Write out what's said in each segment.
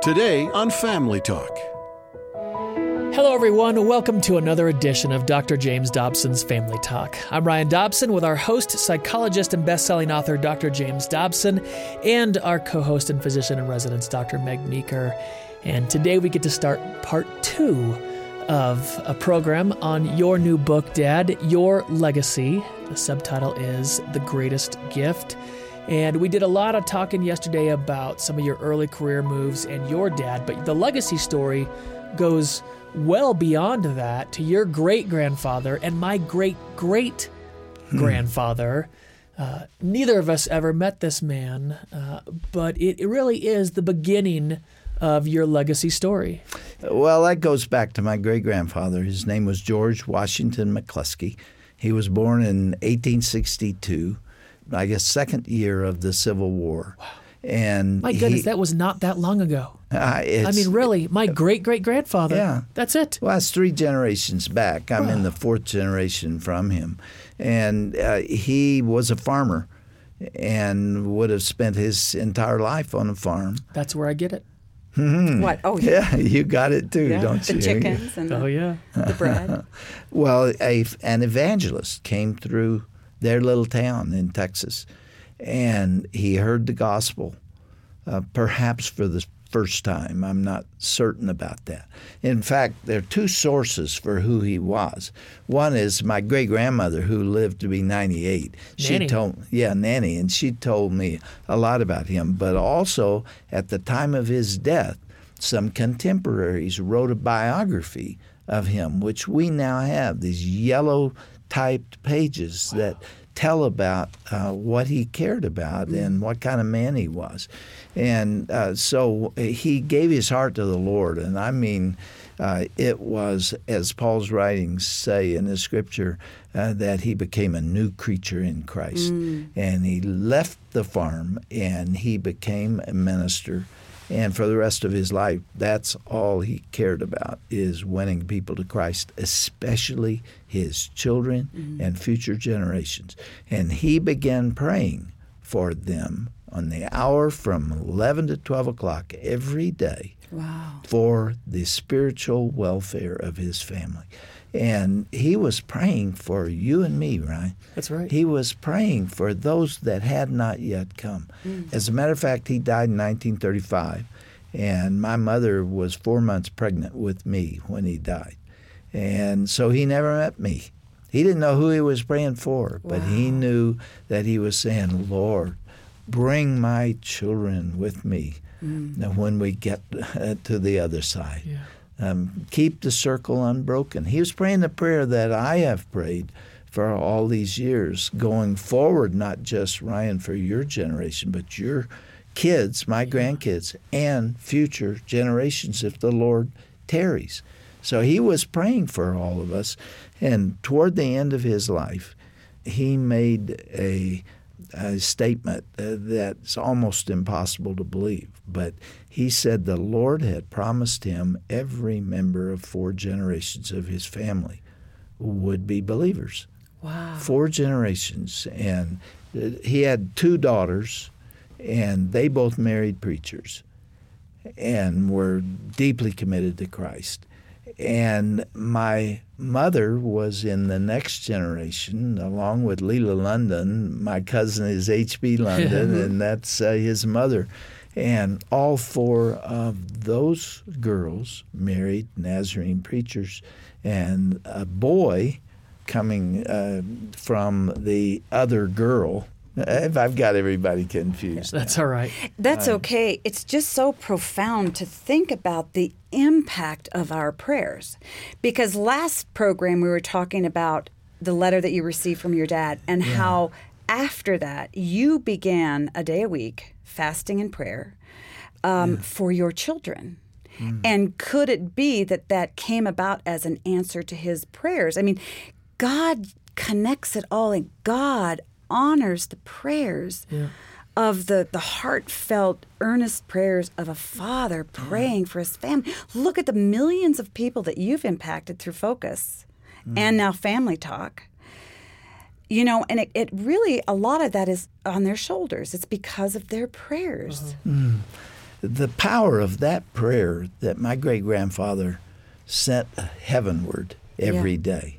Today on Family Talk. Hello, everyone. Welcome to another edition of Dr. James Dobson's Family Talk. I'm Ryan Dobson with our host, psychologist, and best-selling author, Dr. James Dobson, and our co-host and physician-in-residence, Dr. Meg Meeker. And today we get to start part 2 of a program on your new book, Dad, Your Legacy. The subtitle is The Greatest Gift. And we did a lot of talking yesterday about some of your early career moves and your dad, but the legacy story goes well beyond that to your great-grandfather and my great-great-grandfather. Neither of us ever met this man, but it really is the beginning of your legacy story. Well, that goes back to my great-grandfather. His name was George Washington McCluskey. He was born in 1862, I guess second year of the Civil War. Wow. And my goodness, that was not that long ago. I mean, really, my great-great-grandfather. Yeah. That's it. Well, that's 3 generations back. I'm in the 4th generation from him. And he was a farmer and would have spent his entire life on a farm. That's where I get it. Mm-hmm. What? Oh, yeah. Yeah, you got it too, don't you? The chickens and the bread. Well, an evangelist came through their little town in Texas, and he heard the gospel, perhaps for the first time. I'm not certain about that. In fact, there are 2 sources for who he was. One is my great-grandmother, who lived to be 98. Nanny. Nanny, and she told me a lot about him. But also, at the time of his death, some contemporaries wrote a biography of him, which we now have, these yellow-typed pages that tell about what he cared about and what kind of man he was. And so he gave his heart to the Lord. And I mean, it was, as Paul's writings say in the Scripture, that he became a new creature in Christ. And he left the farm and he became a minister. And for the rest of his life, that's all he cared about, is winning people to Christ, especially his children and future generations. And he began praying for them on the hour from 11 to 12 o'clock every day. Wow. For the spiritual welfare of his family. And he was praying for you and me, Ryan. That's right. He was praying for those that had not yet come. As a matter of fact, he died in 1935, and my mother was 4 months pregnant with me when he died. And so he never met me. He didn't know who he was praying for, but he knew that he was saying, Lord, bring my children with me when we get to the other side. Yeah. Keep the circle unbroken. He was praying the prayer that I have prayed for all these years, going forward, not just, Ryan, for your generation, but your kids, my grandkids, and future generations if the Lord tarries. So he was praying for all of us. And toward the end of his life, he made a statement that's almost impossible to believe. But he said the Lord had promised him every member of 4 generations of his family would be believers. Wow. 4 generations. And he had 2 daughters, and they both married preachers and were deeply committed to Christ. And my mother was in the next generation, along with Leela London. My cousin is H.B. London, and that's his mother. And all 4 of those girls married Nazarene preachers. And a boy coming from the other girl. If I've got everybody confused. That's all right. That's okay. It's just so profound to think about the impact of our prayers. Because last program we were talking about the letter that you received from your dad and how after that you began a day a week fasting and prayer for your children. And could it be that that came about as an answer to his prayers? I mean, God connects it all, and God honors the prayers of the heartfelt, earnest prayers of a father praying for his family. Look at the millions of people that you've impacted through Focus and now Family Talk. You know, and it really, a lot of that is on their shoulders. It's because of their prayers. the power of that prayer that my great-grandfather sent heavenward every day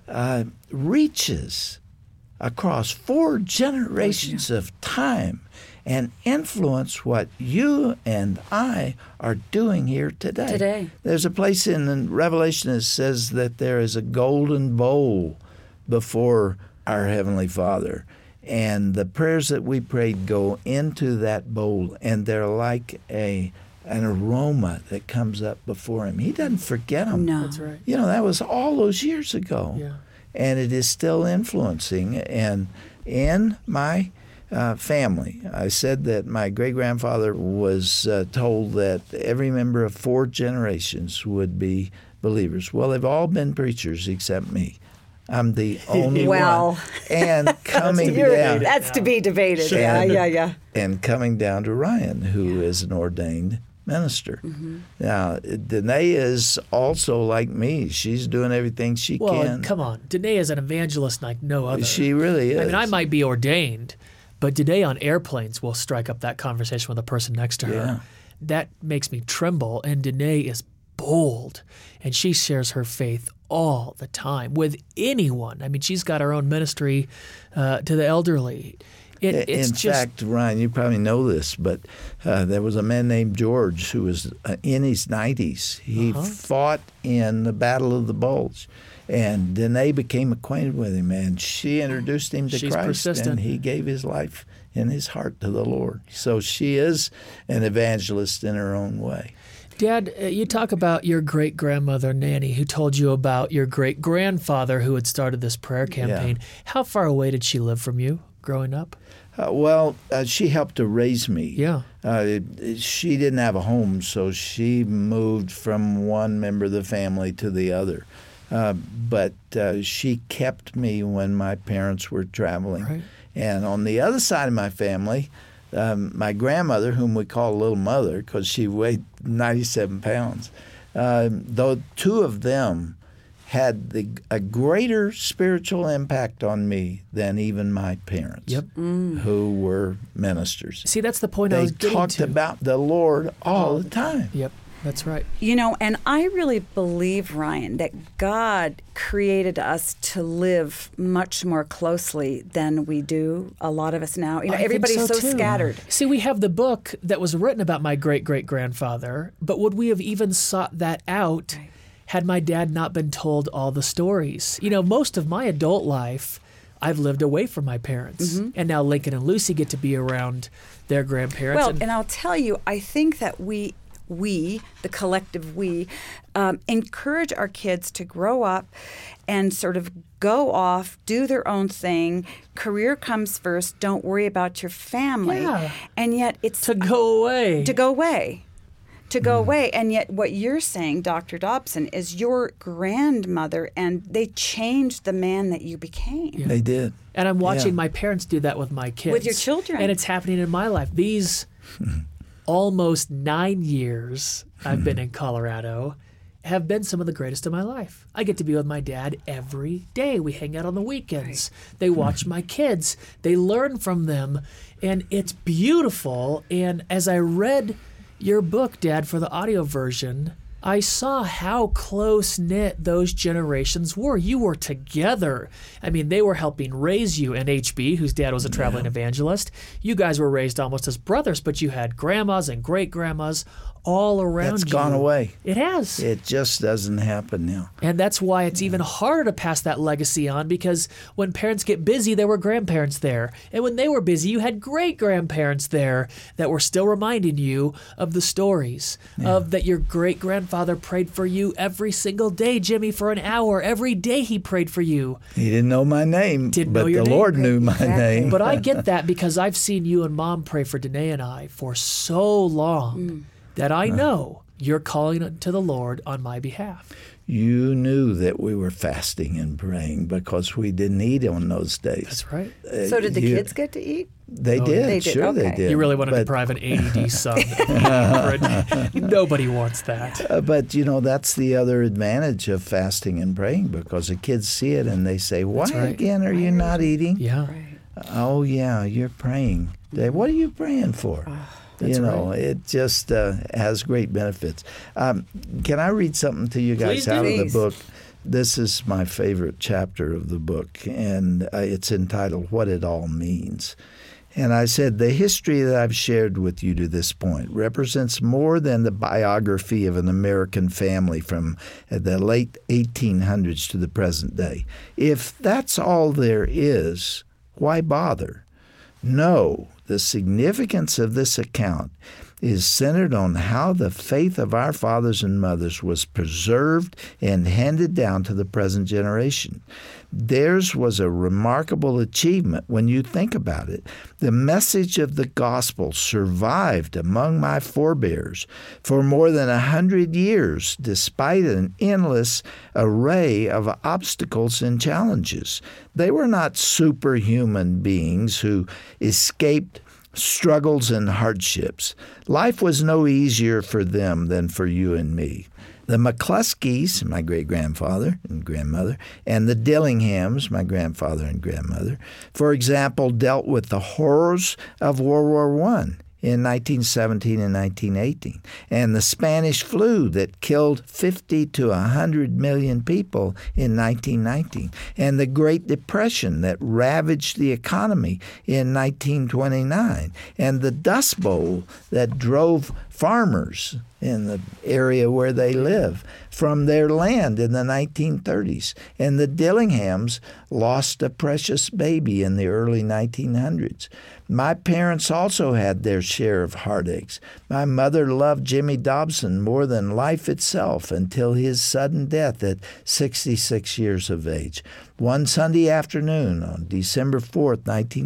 reaches across 4 generations of time and influence what you and I are doing here today. There's a place in Revelation that says that there is a golden bowl before our Heavenly Father. And the prayers that we prayed go into that bowl, and they're like an aroma that comes up before Him. He doesn't forget them. No. That's right. You know, that was all those years ago. Yeah. And it is still influencing. And in my family, I said that my great-grandfather was told that every member of 4 generations would be believers. Well, they've all been preachers except me. I'm the only one. And coming down. That's to be debated. Sure. Yeah. And coming down to Ryan, who is an ordained minister. Now, Danae is also like me. She's doing everything she Well, can. come on. Danae is an evangelist like no other. She really is. I mean, I might be ordained, but Danae on airplanes will strike up that conversation with the person next to her. Yeah. That makes me tremble. And Danae is bold, and she shares her faith all the time with anyone. I mean, she's got her own ministry to the elderly. In fact, Ryan, you probably know this, but there was a man named George who was in his 90s. He fought in the Battle of the Bulge, and Danae became acquainted with him, and she introduced him to She's Christ, persistent. and he gave his life and his heart to the Lord. So she is an evangelist in her own way. Dad, you talk about your great-grandmother, Nanny, who told you about your great-grandfather who had started this prayer campaign. Yeah. How far away did she live from you growing up? She helped to raise me. Yeah. She didn't have a home, so she moved from one member of the family to the other. But she kept me when my parents were traveling. Right. And on the other side of my family, my grandmother, whom we call Little Mother because she weighed 97 pounds, though 2 of them had a greater spiritual impact on me than even my parents, who were ministers. See, that's the point I was getting to. They talked about the Lord all the time. Yep, that's right. You know, and I really believe, Ryan, that God created us to live much more closely than we do, a lot of us now. You know, I think everybody's so too. scattered. See, we have the book that was written about my great-great-grandfather, but would we have even sought that out had my dad not been told all the stories? You know, most of my adult life, I've lived away from my parents. And now Lincoln and Lucy get to be around their grandparents. Well, and I'll tell you, I think that we, the collective we, encourage our kids to grow up and sort of go off, do their own thing. Career comes first. Don't worry about your family. Yeah. And yet it's to go away. To go away. And yet what you're saying, Dr. Dobson, is your grandmother, and they changed the man that you became. Yeah. They did. And I'm watching my parents do that with my kids. With your children. And it's happening in my life. These almost 9 years I've been in Colorado have been some of the greatest of my life. I get to be with my dad every day. We hang out on the weekends. They watch my kids. They learn from them. And it's beautiful. And as I read your book, Dad, for the audio version, I saw how close-knit those generations were. You were together. I mean, they were helping raise you, and HB, whose dad was a traveling evangelist. You guys were raised almost as brothers, but you had grandmas and great-grandmas all around That's you. gone away. It has. It just doesn't happen now. And that's why it's even harder to pass that legacy on, because when parents get busy, there were grandparents there. And when they were busy, you had great-grandparents there that were still reminding you of the stories, of that your great-grandfather prayed for you every single day, Jimmy, for an hour. Every day he prayed for you. He didn't know my name, Didn't but know your the name. Lord knew my Exactly. name. But I get that because I've seen you and Mom pray for Danae and I for so long that I know you're calling to the Lord on my behalf. You knew that we were fasting and praying because we didn't eat on those days. That's right. So did the kids get to eat? They did. They did, Sure they okay. did. You really want to But- deprive an AED son of bread. Nobody wants that. But, you know, that's the other advantage of fasting and praying because the kids see it and they say, why right. again are you not eating? Yeah. Oh, yeah, you're praying. What are you praying for? That's right. It just has great benefits. Can I read something to you guys Please do. out of the Please. book? This is my favorite chapter of the book, and it's entitled What It All Means. And I said, the history that I've shared with you to this point represents more than the biography of an American family from the late 1800s to the present day. If that's all there is, why bother? No, the significance of this account is centered on how the faith of our fathers and mothers was preserved and handed down to the present generation. Theirs was a remarkable achievement when you think about it. The message of the gospel survived among my forebears for more than 100 years, despite an endless array of obstacles and challenges. They were not superhuman beings who escaped struggles and hardships. Life was no easier for them than for you and me. The McCluskeys, my great-grandfather and grandmother, and the Dillinghams, my grandfather and grandmother, for example, dealt with the horrors of World War I in 1917 and 1918, and the Spanish flu that killed 50 to 100 million people in 1919, and the Great Depression that ravaged the economy in 1929, and the Dust Bowl that drove farmers in the area where they live from their land in the 1930s. And the Dillinghams lost a precious baby in the early 1900s. My parents also had their share of heartaches. My mother loved Jimmy Dobson more than life itself until his sudden death at 66 years of age. One Sunday afternoon on December 4th,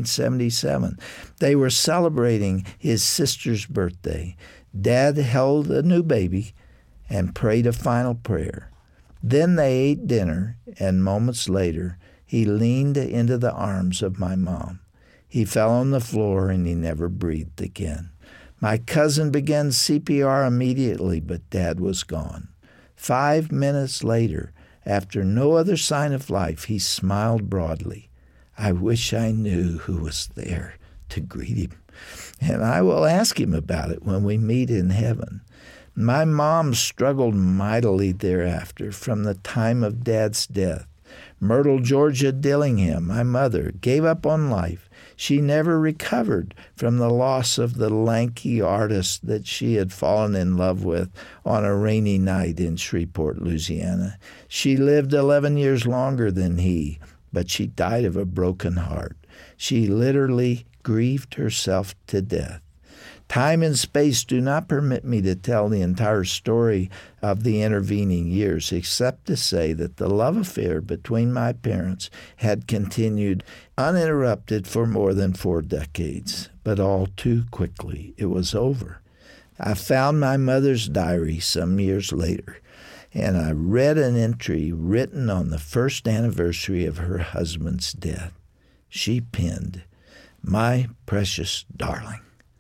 1977, they were celebrating his sister's birthday. Dad held a new baby and prayed a final prayer. Then they ate dinner, and moments later, he leaned into the arms of my mom. He fell on the floor, and he never breathed again. My cousin began CPR immediately, but Dad was gone. 5 minutes later, after no other sign of life, he smiled broadly. I wish I knew who was there to greet him, and I will ask him about it when we meet in heaven. My mom struggled mightily thereafter from the time of Dad's death. Myrtle Georgia Dillingham, my mother, gave up on life. She never recovered from the loss of the lanky artist that she had fallen in love with on a rainy night in Shreveport, Louisiana. She lived 11 years longer than he, but she died of a broken heart. She literally grieved herself to death. Time and space do not permit me to tell the entire story of the intervening years, except to say that the love affair between my parents had continued uninterrupted for more than 4 decades. But all too quickly, it was over. I found my mother's diary some years later, and I read an entry written on the first anniversary of her husband's death. She penned, "My precious darling,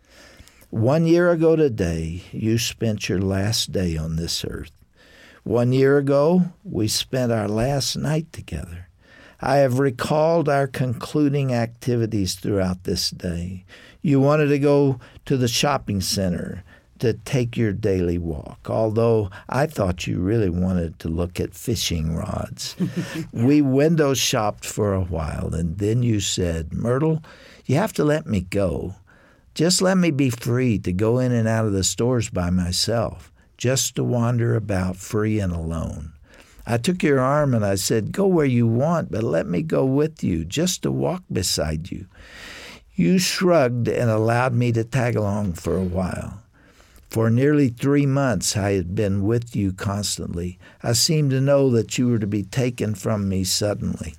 1 year ago today, you spent your last day on this earth. 1 year ago, we spent our last night together. I have recalled our concluding activities throughout this day. You wanted to go to the shopping center to take your daily walk, although I thought you really wanted to look at fishing rods. We window shopped for a while, and then you said, 'Myrtle, you have to let me go. Just let me be free to go in and out of the stores by myself, just to wander about free and alone.' I took your arm and I said, 'Go where you want, but let me go with you, just to walk beside you.' You shrugged and allowed me to tag along for a while. For nearly 3 months I had been with you constantly. I seemed to know that you were to be taken from me suddenly.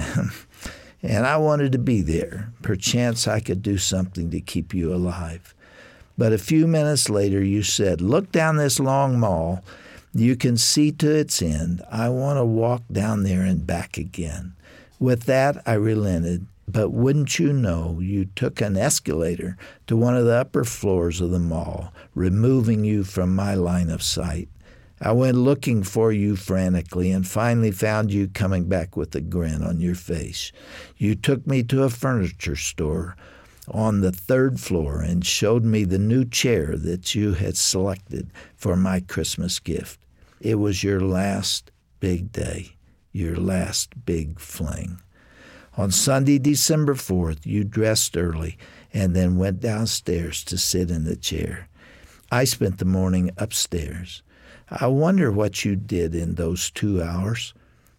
And I wanted to be there. Perchance I could do something to keep you alive. But a few minutes later you said, 'Look down this long mall. You can see to its end. I want to walk down there and back again.' With that I relented. But wouldn't you know, you took an escalator to one of the upper floors of the mall, removing you from my line of sight. I went looking for you frantically and finally found you coming back with a grin on your face. You took me to a furniture store on the 3rd floor and showed me the new chair that you had selected for my Christmas gift. It was your last big day, your last big fling. On Sunday, December 4th, you dressed early and then went downstairs to sit in the chair. I spent the morning upstairs. I wonder what you did in those 2 hours.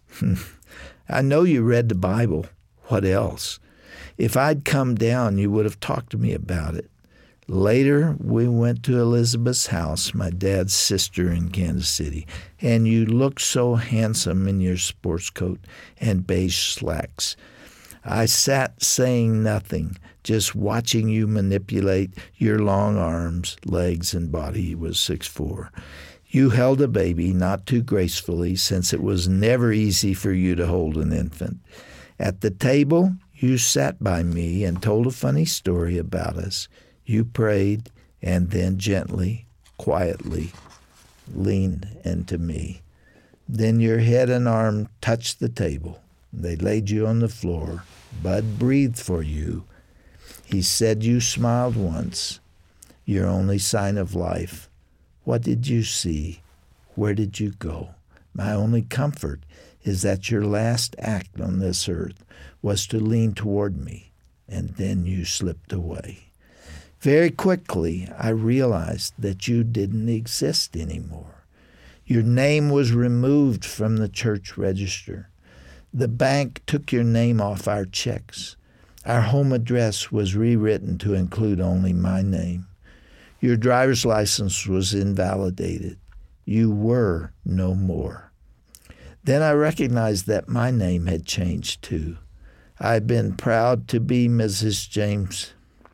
I know you read the Bible. What else? If I'd come down, you would have talked to me about it. Later, we went to Elizabeth's house, my dad's sister in Kansas City, and you looked so handsome in your sports coat and beige slacks. I sat saying nothing, just watching you manipulate your long arms, legs, and body. He was 6'4". You held a baby, not too gracefully, since it was never easy for you to hold an infant. At the table, you sat by me and told a funny story about us. You prayed and then gently, quietly leaned into me. Then your head and arm touched the table. They laid you on the floor. Bud breathed for you. He said you smiled once, your only sign of life. What did you see? Where did you go? My only comfort is that your last act on this earth was to lean toward me, and then you slipped away. Very quickly, I realized that you didn't exist anymore. Your name was removed from the church register. The bank took your name off our checks. Our home address was rewritten to include only my name. Your driver's license was invalidated. You were no more. Then I recognized that my name had changed too. I've been proud to be Mrs. James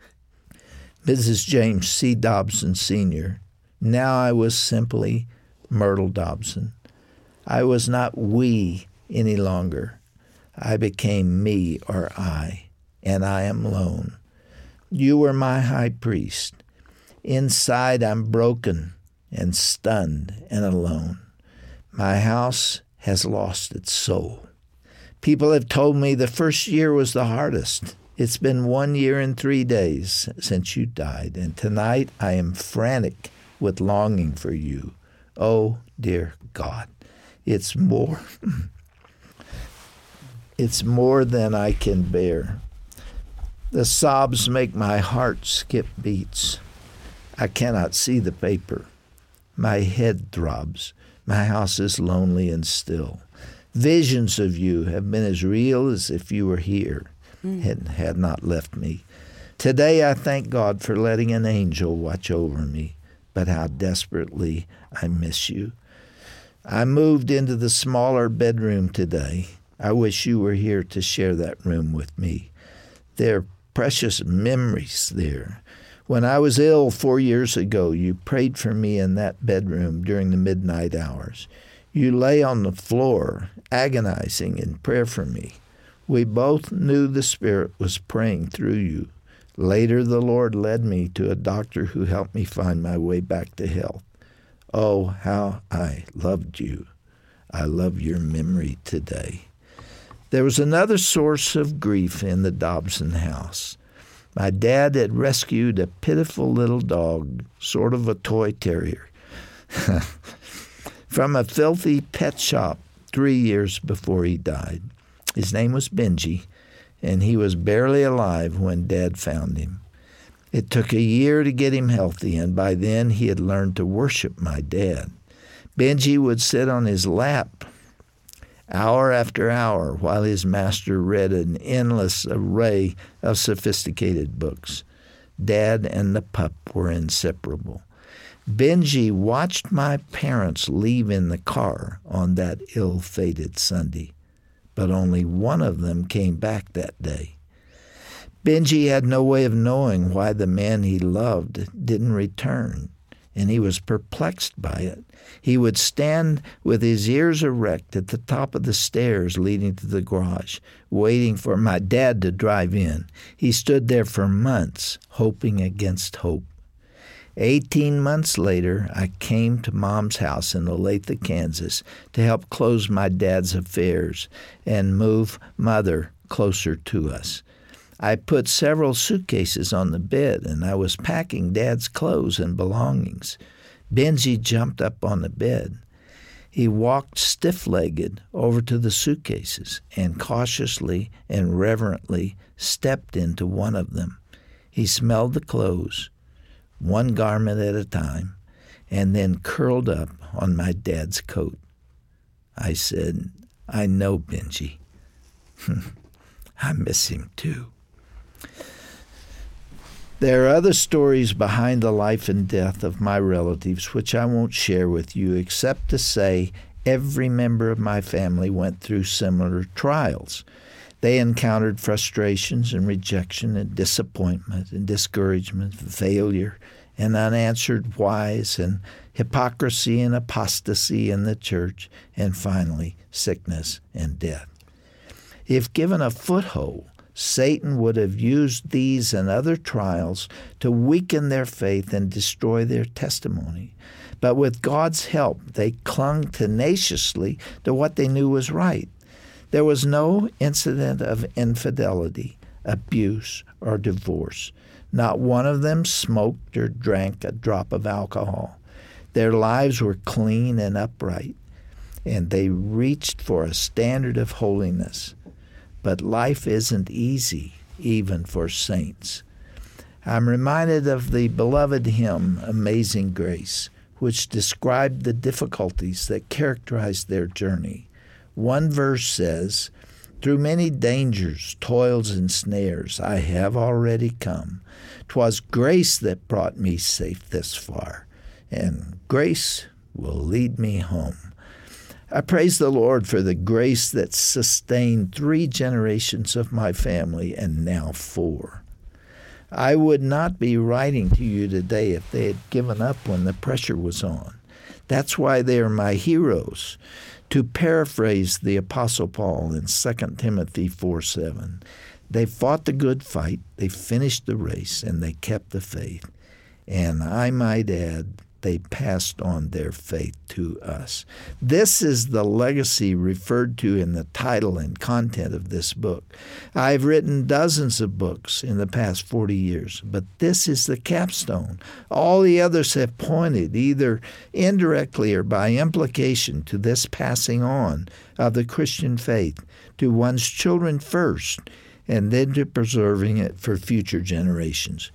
C. Dobson Sr. Now I was simply Myrtle Dobson. I was not we any longer. I became me or I, and I am alone. You were my high priest. Inside I'm broken and stunned and alone. My house has lost its soul. People have told me the first year was the hardest. It's been 1 year and 3 days since you died, and tonight I am frantic with longing for you. Oh, dear God, it's more than I can bear. The sobs make my heart skip beats. I cannot see the paper. My head throbs. My house is lonely and still. Visions of you have been as real as if you were here and had not left me. Today I thank God for letting an angel watch over me, but how desperately I miss you. I moved into the smaller bedroom today. I wish you were here to share that room with me. There are precious memories there. When I was ill 4 years ago, you prayed for me in that bedroom during the midnight hours. You lay on the floor, agonizing in prayer for me. We both knew the Spirit was praying through you. Later, the Lord led me to a doctor who helped me find my way back to health. Oh, how I loved you. I love your memory today. There was another source of grief in the Dobson house. My dad had rescued a pitiful little dog, sort of a toy terrier, from a filthy pet shop 3 years before he died. His name was Benji, and he was barely alive when Dad found him. It took a year to get him healthy, and by then he had learned to worship my dad. Benji would sit on his lap hour after hour while his master read an endless array of sophisticated books. Dad and the pup were inseparable. Benji watched my parents leave in the car on that ill-fated Sunday, but only one of them came back that day. Benji had no way of knowing why the man he loved didn't return, and he was perplexed by it. He would stand with his ears erect at the top of the stairs leading to the garage, waiting for my dad to drive in. He stood there for months, hoping against hope. 18 months later, I came to Mom's house in Olathe, Kansas, to help close my dad's affairs and move Mother closer to us. I put several suitcases on the bed, and I was packing Dad's clothes and belongings. Benji jumped up on the bed. He walked stiff-legged over to the suitcases and cautiously and reverently stepped into one of them. He smelled the clothes, one garment at a time, and then curled up on my dad's coat. I said, "I know, Benji. I miss him too." There are other stories behind the life and death of my relatives which I won't share with you, except to say every member of my family went through similar trials. They encountered frustrations and rejection and disappointment and discouragement, failure and unanswered whys and hypocrisy and apostasy in the church, and finally sickness and death. If given a foothold, Satan would have used these and other trials to weaken their faith and destroy their testimony. But with God's help, they clung tenaciously to what they knew was right. There was no incident of infidelity, abuse, or divorce. Not one of them smoked or drank a drop of alcohol. Their lives were clean and upright, and they reached for a standard of holiness. But life isn't easy, even for saints. I'm reminded of the beloved hymn, Amazing Grace, which described the difficulties that characterized their journey. One verse says, "Through many dangers, toils, and snares, I have already come. 'Twas grace that brought me safe this far, and grace will lead me home." I praise the Lord for the grace that sustained 3 generations of my family, and now 4. I would not be writing to you today if they had given up when the pressure was on. That's why they are my heroes. To paraphrase the Apostle Paul in 2 Timothy 4:7, they fought the good fight, they finished the race, and they kept the faith. And I might add, they passed on their faith to us. This is the legacy referred to in the title and content of this book. I've written dozens of books in the past 40 years, but this is the capstone. All the others have pointed, either indirectly or by implication, to this passing on of the Christian faith to one's children first, and then to preserving it for future generations.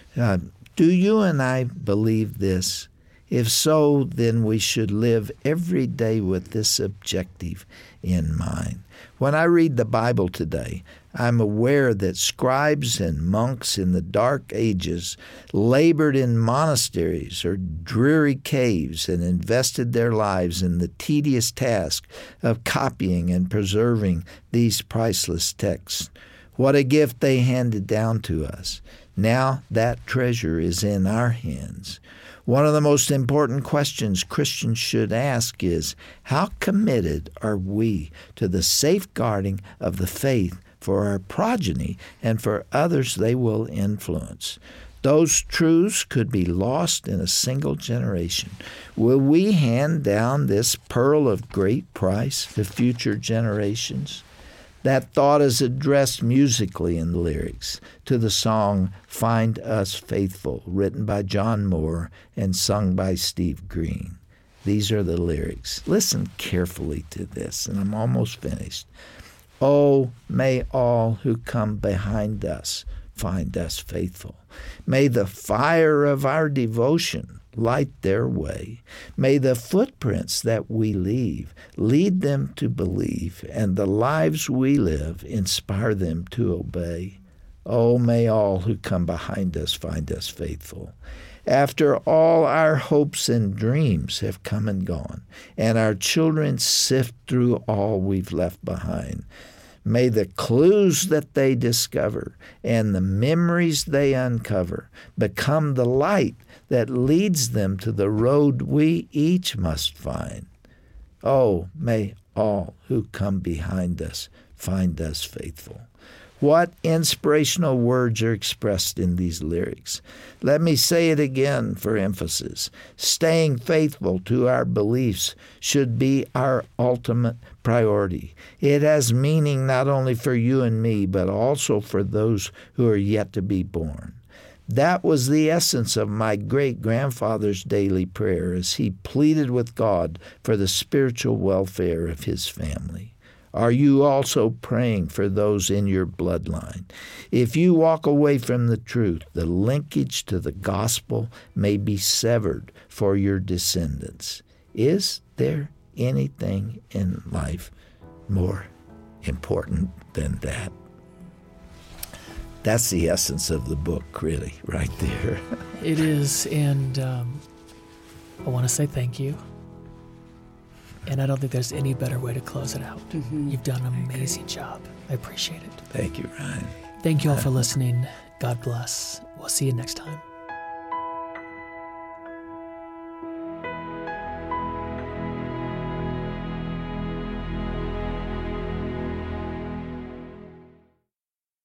Do you and I believe this? If so, then we should live every day with this objective in mind. When I read the Bible today, I'm aware that scribes and monks in the Dark Ages labored in monasteries or dreary caves and invested their lives in the tedious task of copying and preserving these priceless texts. What a gift they handed down to us. Now that treasure is in our hands. One of the most important questions Christians should ask is, how committed are we to the safeguarding of the faith for our progeny and for others they will influence? Those truths could be lost in a single generation. Will we hand down this pearl of great price to future generations? That thought is addressed musically in the lyrics to the song Find Us Faithful, written by John Moore and sung by Steve Green. These are the lyrics. Listen carefully to this, and I'm almost finished. Oh, may all who come behind us find us faithful. May the fire of our devotion light their way. May the footprints that we leave lead them to believe, and the lives we live inspire them to obey. Oh, may all who come behind us find us faithful. After all our hopes and dreams have come and gone, and our children sift through all we've left behind, may the clues that they discover and the memories they uncover become the light that leads them to the road we each must find. Oh, may all who come behind us find us faithful. What inspirational words are expressed in these lyrics? Let me say it again for emphasis. Staying faithful to our beliefs should be our ultimate priority. It has meaning not only for you and me, but also for those who are yet to be born. That was the essence of my great-grandfather's daily prayer as he pleaded with God for the spiritual welfare of his family. Are you also praying for those in your bloodline? If you walk away from the truth, the linkage to the gospel may be severed for your descendants. Is there anything in life more important than that? That's the essence of the book, really, right there. It is, and I want to say thank you. And I don't think there's any better way to close it out. Mm-hmm. You've done an amazing job. I appreciate it. Thank you, Ryan. Thank you all for listening. God bless. We'll see you next time.